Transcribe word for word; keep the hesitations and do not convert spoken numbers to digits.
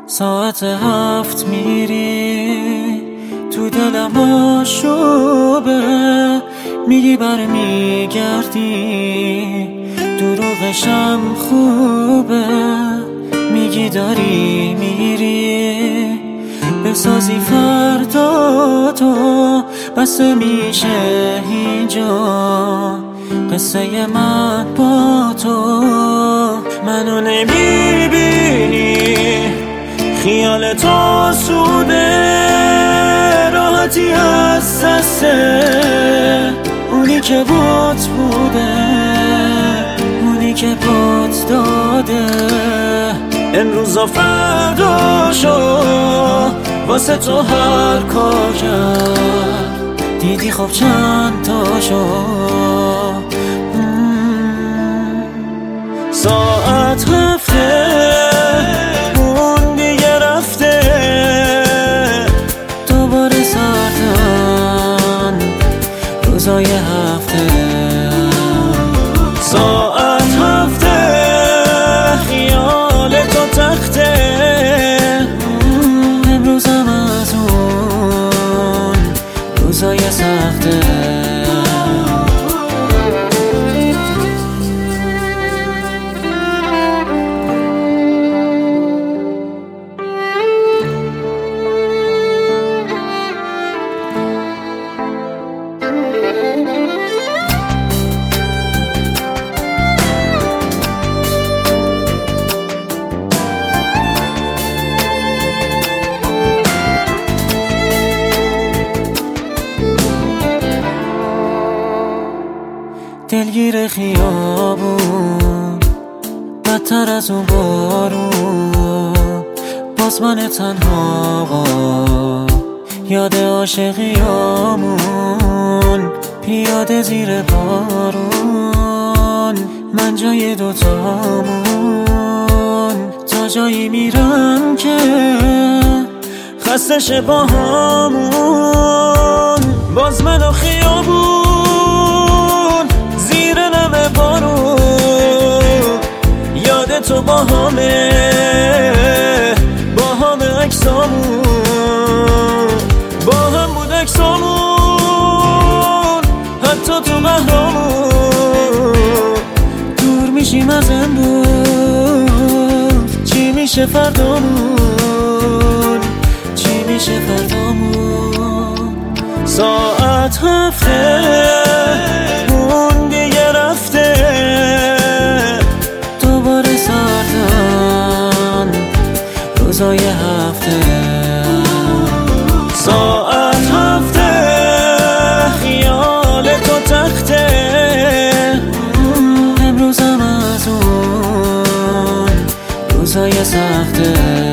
ساعت هفت میری تو دلم آشوبه، میگی برمیگردی دروغشم خوبه، میگی داری میری بسازی فردا تو، بسه میشه اینجا قصه من با تو. منو نمیبینی خیال تو سوده، راحتی از دسته اونی که بات بوده، اونی که بات داده. امروز و فردا شو واسه تو هر کار کرد، دیدی خب چند تا شو. ساعت هفته اون دیگه رفته، دوباره سردن روزای هفته. ساعت هفته خیال تو تخته، امروزم از اون روزای سخته. دلگیر خیابون بدتر از اون بارون، باز من تنها یاد عاشقیامون، پیاده زیر بارون من جای دوتامون. تا جایی میرم که خسته شه با همون، باز من و خیابون یاد تو با همه با همه عکسامون، با هم بود عکسامون حتی تو قهرامون. دور میشیم از امروز، چی میشه فردامون، چی میشه فردامون. ساعت هفته اون دیگه رفته، دوباره سردن روزای هفته. ساعت هفته خیال تو تخته، امروزم از اون روزای سخته.